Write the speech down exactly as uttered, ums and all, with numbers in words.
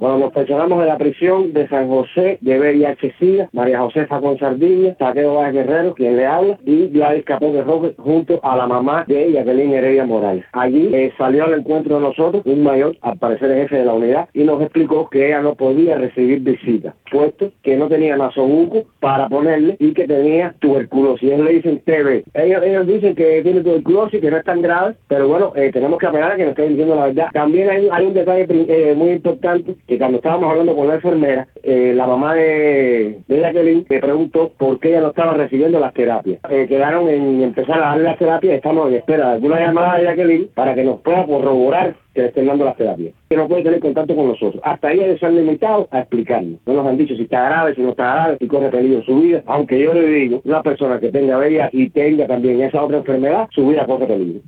Cuando nos personamos de la prisión de San José de V I H SIDA, María José Facón Sardiña, Taqueo Báez Guerrero, quien le habla, y Gladys Capón de Roque, junto a la mamá de Jacqueline Heredia Morales. Allí eh, salió al encuentro de nosotros un mayor, al parecer el jefe de la unidad, y nos explicó que ella no podía recibir visitas, puesto que no tenía nasobuco para ponerle y que tenía tuberculosis. Ellos le dicen T B. Ellos, ellos dicen que tiene tuberculosis, que no es tan grave, pero bueno, eh, tenemos que apelar a que nos estén diciendo la verdad. También hay, hay un detalle eh, muy importante, que cuando estábamos hablando con la enfermera, eh, la mamá de, de Jacqueline me preguntó por qué ella no estaba recibiendo las terapias. Eh, quedaron en empezar a darle las terapias, estamos en espera de alguna llamada de Jacqueline para que nos pueda corroborar que le estén dando las terapias, que no puede tener contacto con nosotros. Hasta ahí ellos se han limitado a explicarnos. No nos han dicho si está grave, si no está grave, si corre peligro su vida, aunque yo le digo, una persona que tenga V I H y tenga también esa otra enfermedad, su vida corre peligro.